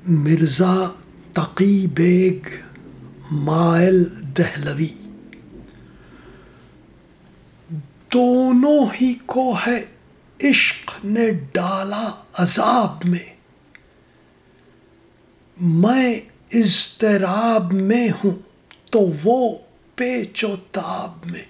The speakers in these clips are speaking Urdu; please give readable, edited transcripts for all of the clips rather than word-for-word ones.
مرزا تقی بیگ مائل دہلوی، دونوں ہی کو ہے عشق نے ڈالا عذاب میں، میں اضطراب میں ہوں تو وہ پیچ و تاب میں،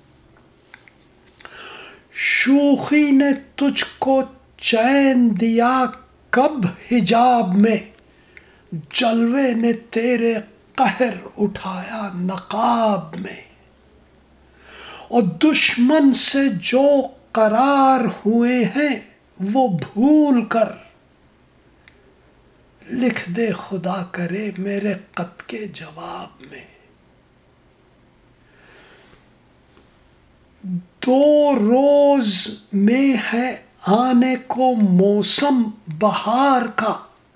شوخی نے تجھ کو چین دیا کب حجاب میں، جلوے نے تیرے قہر اٹھایا نقاب میں، اور دشمن سے جو قرار ہوئے ہیں وہ بھول کر لکھ دے خدا کرے میرے خط کے جواب میں، دو روز میں ہے آنے کو موسم بہار کا،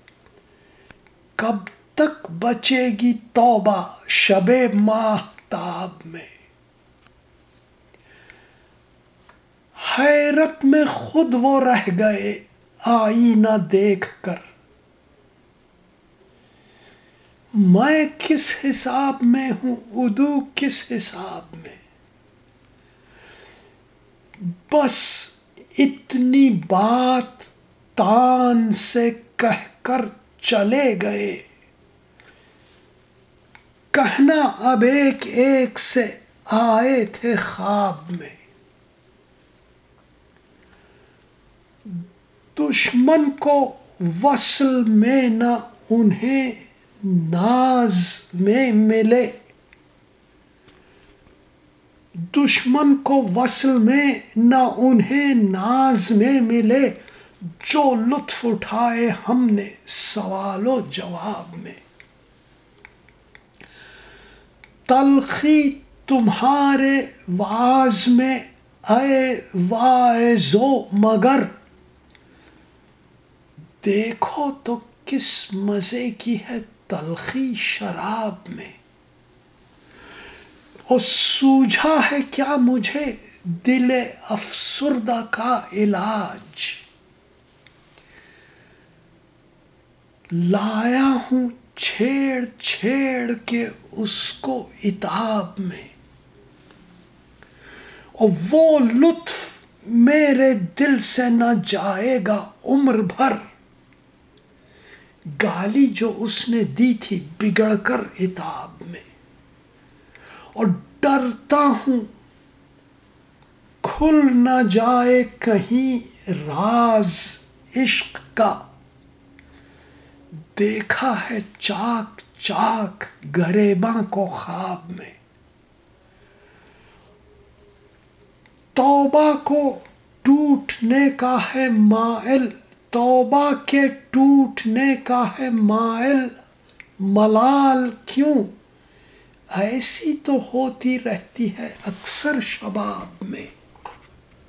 کب تک بچے گی توبہ شب ماہتاب میں، حیرت میں خود وہ رہ گئے آئینہ دیکھ کر، میں کس حساب میں ہوں ادو کس حساب میں، بس اتنی بات تان سے کہہ کر چلے گئے، کہنا اب ایک ایک سے آئے تھے خواب میں، دشمن کو وصل میں نہ انہیں ناز میں ملے، دشمن کو وصل میں نہ انہیں ناز میں ملے، جو لطف اٹھائے ہم نے سوال و جواب میں، تلخی تمہارے واعظ میں اے واعظو مگر، دیکھو تو کس مزے کی ہے تلخی شراب میں، اور سوجھا ہے کیا مجھے دل افسردہ کا علاج، لایا ہوں چھیڑ چھیڑ کے اس کو عتاب میں، اور وہ لطف میرے دل سے نہ جائے گا عمر بھر، گالی جو اس نے دی تھی بگڑ کر عتاب میں، اور ڈرتا ہوں کھل نہ جائے کہیں راز عشق کا، دیکھا ہے چاک چاک گریباں کو خواب میں، توبہ کو ٹوٹنے کا ہے مائل، توبہ کے ٹوٹنے کا ہے مائل، ملال کیوں ایسی تو ہوتی رہتی ہے اکثر شباب میں۔